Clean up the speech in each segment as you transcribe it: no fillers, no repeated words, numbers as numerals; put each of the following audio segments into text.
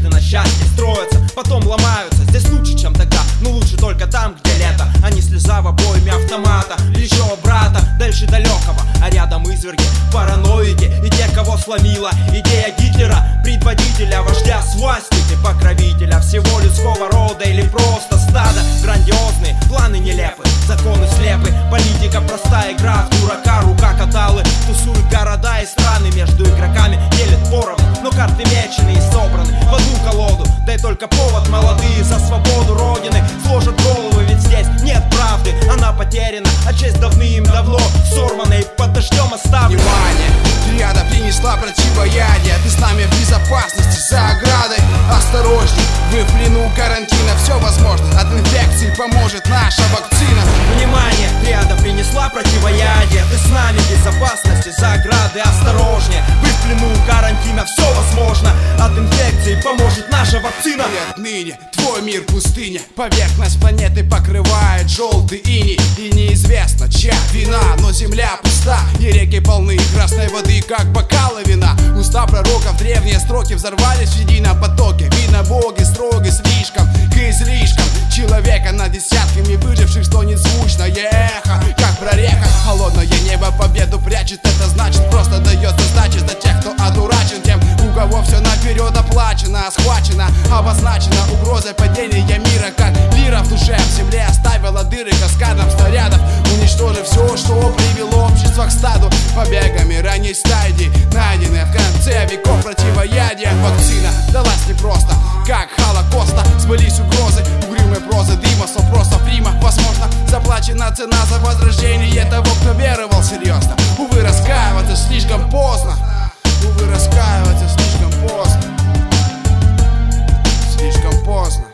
надежды на счастье строятся, потом ломаются. Здесь лучше, чем тогда, но лучше только там, где лето, а не слеза в обойме автомата, плечо брата, дальше далекого, а рядом изверги, параноики и те, кого сломила идея Гитлера, предводителя, вождя свастики, покровителя всего людского рода или просто стада. Грандиозные планы нелепы, законы слепы, политика простая, игра в дурака, рука каталы тусуют города и страны, между игроками делят поровну, но карты мечены и собраны в одну колоду. Дай только повод, молодые за свободу родины сложат головы, ведь здесь нет правды, она потеряна, а честь давным-давно сорвана и под дождем оставлена. Внимание! Триада принесла противоядие, ты с нами в безопасности за оградой. Осторожней, вы в плену карантина, все возможно, от инфекции поможет наша вакцина. Внимание! Триада принесла противоядие, ты с нами в безопасности за оградой. Осторожнее, вы в плену карантина, все возможно, от инфекции поможет наша вакцина. И отныне твой мир пустыня, поверхность планеты покрывает желтый иней. И неизвестно, чья вина, но земля пуста, и реки полны красной воды, как бокалы вина. Уста пророков, древние строки взорвались в едином потоке. Видно, боги строги слишком к излишкам человека над десятками выживших стонет звучное эхо, как прореха. Холодное небо победу прячет, это значит просто дает сдачи для тех, кто одурачен, тем, у кого все наперед оплачено, схвачено, обозначено угрозой падения мира, как лира в душе в земле оставила дыры каскадом снарядов, уничтожив все, что привело общество к стаду. Побегами ранней стадии, найденные в конце веков противоядие. Вакцина далась непросто, как Холокоста. Сбылись угрозы, угрюмой прозы, дыма, вопросов Рима. Возможно, заплачена цена за возрождение того, кто веровал серьезно. Увы, раскаиваться слишком поздно. Увы, раскаиваться слишком поздно. Слишком поздно.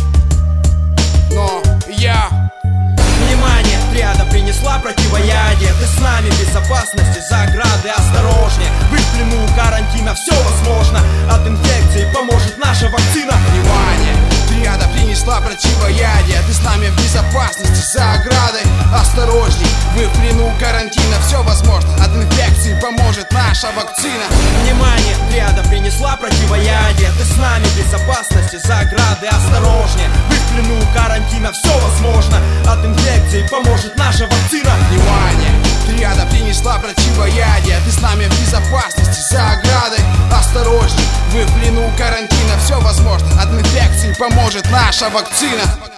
Но я... Внимание! Триада принесла противоядие, ты с нами в безопасности за оградой. Осторожнее, вы в плену карантина, все возможно, от инфекции поможет наша вакцина. Внимание! Триада принесла противоядие, ты с нами в безопасности за оградой. Осторожней, вы в плену карантина, все возможно, от инфекции поможет наша вакцина. Внимание! Триада принесла противоядие, ты с нами в безопасности за оградой. Осторожнее, вы в плену карантина, все возможно, от инфекции поможет наша вакцина. Внимание! Триада принесла противоядие, ты с нами в безопасности за оградой. Осторожней, вы в плену карантина, все возможно, от инфекции поможет наша вакцина.